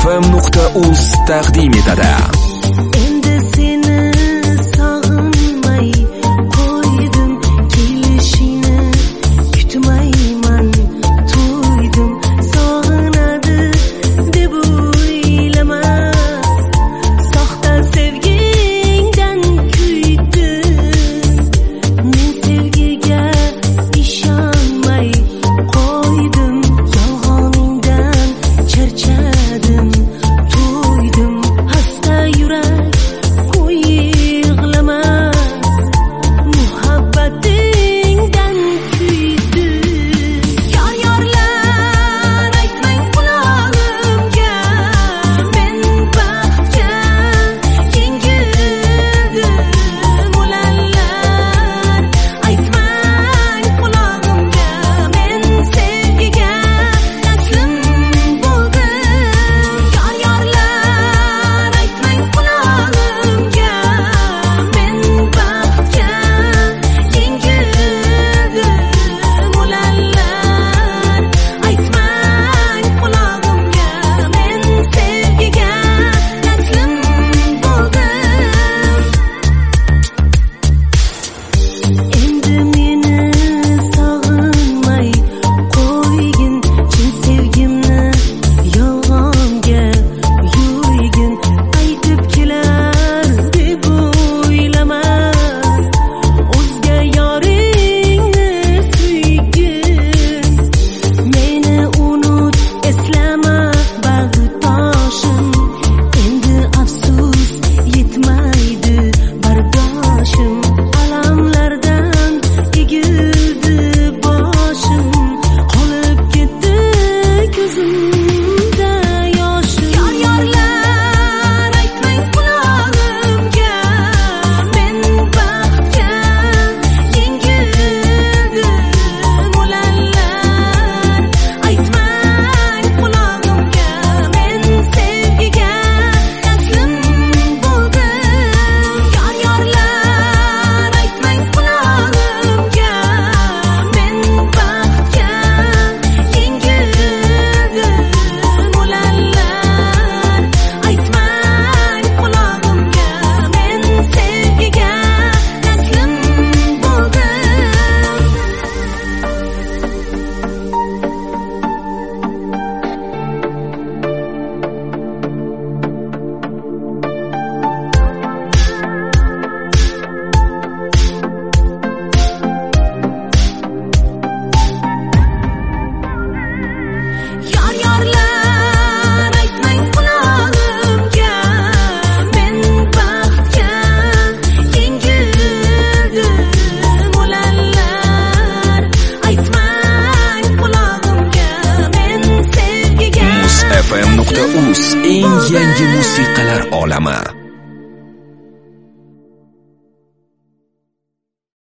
Muz.fm.uz taqdim etadi. Endi seni sog'inmay qo'ydim, kelishini kutmayman, to'ydim, sog'inadi deb o'ylama, soxta sevgingdan kuydim, men sevgiga ishonmay qo'ydim, yolg'oningdan charchadim, to'ydim, hasta yurak qo'y yig'lama, muhabbatingdan kuydim. Yorlar aytmang qulog'imga, men baxtga yengildim, ulanlar aytmang qulog'imga, men sevgiga taslim bo'ldim. Yorlar aytmang qulog'imga, men baxtga yengildim, ulanlar aytmang qulog'imga, men sevgiga taslim bo'ldim. Endi meni sog'inmay qo'ygin, chin sevgimni yolg'onga yo'ygin, aytib kelar deb o'ylama, o'zga yoringni suygin, meni unut, eslama bag'ritoshim, endi afsus yetmaydi bardoshim, alamlardan egildi boshim, qolib ketdi ko'zimda yoshim. Yorlar aytmang qulog'imga, men baxtga yengildim, ulanlar aytmang qulog'imga, men sevgiga taslim bo'ldim. Yorlar aytmang qulog'imga, men baxtga yengildim, ulanlar aytmang qulog'imga, men sevgiga taslim Yorlar aytmang qulog'imga, men baxtga yengildim, ulanlar aytmang qulog'imga, men sevgiga Muz.fm.uz eng yangi musiqalar olami.